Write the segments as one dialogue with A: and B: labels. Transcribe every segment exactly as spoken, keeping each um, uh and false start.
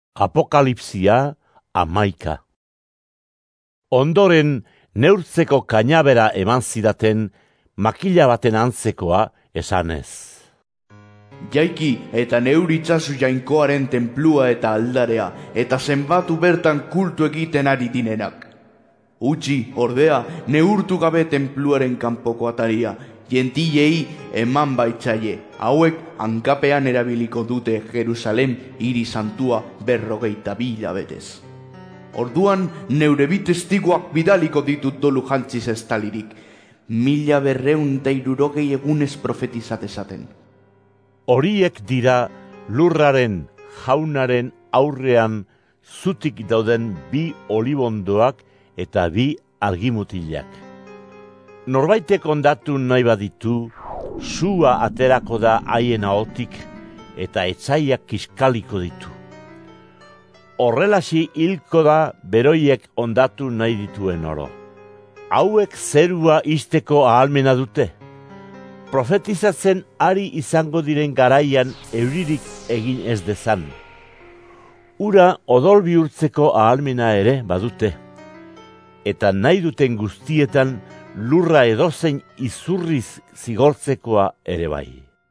A: Apokalipsia amaika. Ondoren neurtzeko kainabera eman zidaten makila baten antzekoa esanez.
B: Jaiki eta neuritzazu jainkoaren tenplua eta aldarea, eta zenbatu bertan kultu egiten ari dinenak. Utzi, ordea, neurtu gabe tenpluaren kanpoko ataria, jentilei eman baitzaie, hauek hankapean erabiliko dute Jerusalem hiri santua berrogeita bi hilabetez. Orduan neure bi testiguak bidaliko ditut dolu jantziz estalirik, mila berreun eta hirurogei egunez profetizat esaten.
A: Horiek dira lurraren jaunaren aurrean zutik dauden bi olibondoak eta bi argimutilak. Norbaitek ondatu nahi baditu, sua aterako da haien ahotik eta etsaiak kiskaliko ditu. Horrelasi hilko da beroiek ondatu nahi dituen oro. Hauek zerua ixteko ahalmena dute. Profetizatzen ari izango diren garaian euririk egin ez dezan. Ura odol bihurtzeko ahalmena ere badute. Eta nahi duten guztietan lurra edozein izurriz zigortzekoa ere bai.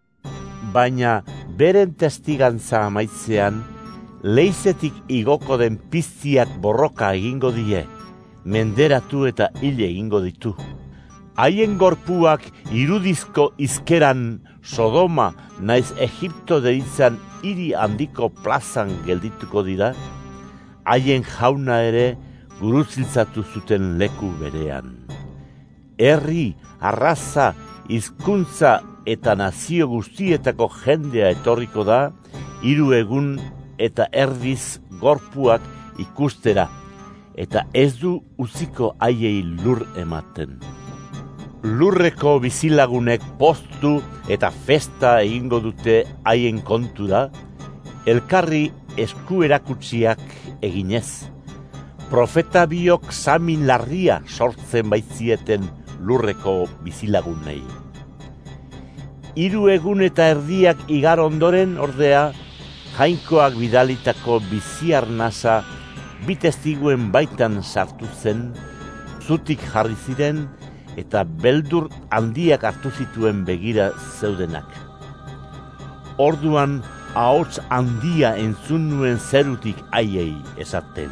A: Baina beren testigantza amaitzean, leizetik igoko den piztiak borroka egingo die, menderatu eta hil egingo ditu. Haien gorpuak irudizko izkeran Sodoma naiz Egipto deritzan hiri handiko plazan geldituko dira, haien jauna ere gurutziltzatu zuten leku berean. Herri, arraza, hizkuntza eta nazio guztietako jendea etorriko da, hiru egun eta erdiz gorpuak ikustera, eta ez du utziko haiei lur ematen. Lurreko bizilagunek poztu eta festa egingo dute haien kontura, elkarri esku erakutsiak eginez. Profeta biok samin larria sortzen baitzieten lurreko bizilagunei. Hiru egun eta erdiak igar ondoren ordea, jainkoak bidalitako biziarnasa bi testiguen baitan sartu zen, zutik jarri ziren eta beldur handiak hartu zituen begira zeudenak. Orduan ahots handia entzun nuen zerutik haiei esaten.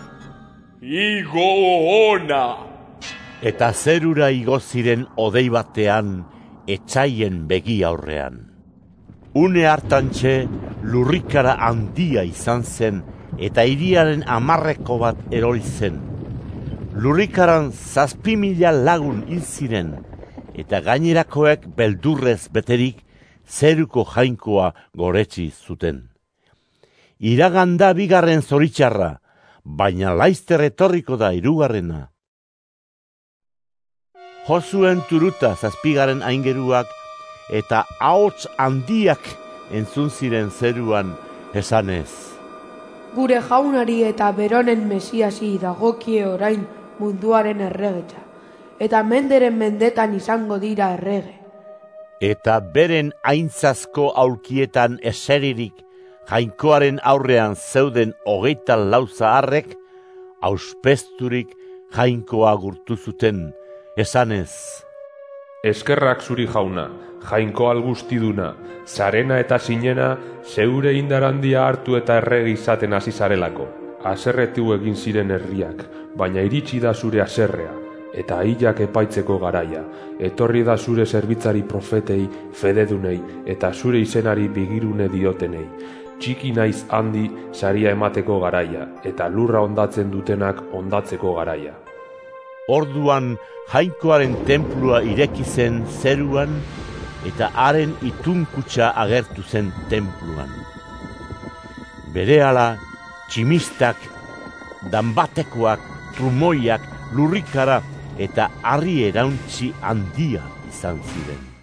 C: Igo ona!
A: Eta zerura igo ziren odei batean etsaien begi aurrean. Une hartantxe lurrikara handia izan zen eta hiriaren hamarreko bat erori zen. Lurrikaran zazpi mila lagun hil ziren eta gainerakoek beldurrez beterik zeruko jainkoa goretsi zuten. Iraganda bigarren zoritxarra, baina laizter etorriko da hirugarrena. Josuen turuta zazpigaren aingeruak eta ahots handiak entzun ziren zeruan esanez.
D: Gure jaunari eta beronen mesiasi dagokie orain munduaren erregetza, eta menderen mendetan izango dira errege.
A: Eta beren aintzazko aulkietan eseririk jainkoaren aurrean zeuden hogeita lau zaharrek, auspezturik jainkoa gurtu zuten, esanez.
E: Eskerrak zuri jauna, jainko algustiduna, zarena eta sinena, zeure indarandia hartu eta errege izaten hasi zarelako. Aserretu egin ziren herriak, baina iritsi da zure aserrea, eta hilak epaitzeko garaia. Etorri da zure zerbitzari profetei, fededunei, eta zure izenari bigirune diotenei. Txiki naiz handi saria emateko garaia, eta lurra ondatzen dutenak ondatzeko garaia.
A: Orduan jainkoaren tenplua ireki zen zeruan, eta haren itunkutxa agertu zen tenpluan. Berehala, tximistak, danbatekoak, trumoiak, lurrikara eta harri erauntzi handia izan ziren.